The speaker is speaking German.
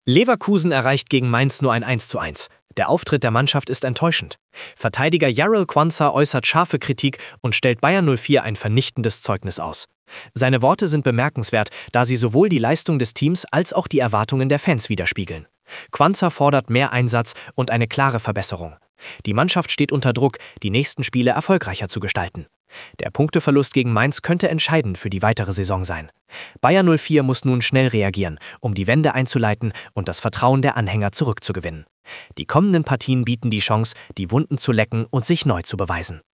Leverkusen erreicht gegen Mainz nur ein 1:1. Der Auftritt der Mannschaft ist enttäuschend. Verteidiger Jarell Quansah äußert scharfe Kritik und stellt Bayer 04 ein vernichtendes Zeugnis aus. Seine Worte sind bemerkenswert, da sie sowohl die Leistung des Teams als auch die Erwartungen der Fans widerspiegeln. Quansah fordert mehr Einsatz und eine klare Verbesserung. Die Mannschaft steht unter Druck, die nächsten Spiele erfolgreicher zu gestalten. Der Punkteverlust gegen Mainz könnte entscheidend für die weitere Saison sein. Bayer 04 muss nun schnell reagieren, um die Wende einzuleiten und das Vertrauen der Anhänger zurückzugewinnen. Die kommenden Partien bieten die Chance, die Wunden zu lecken und sich neu zu beweisen.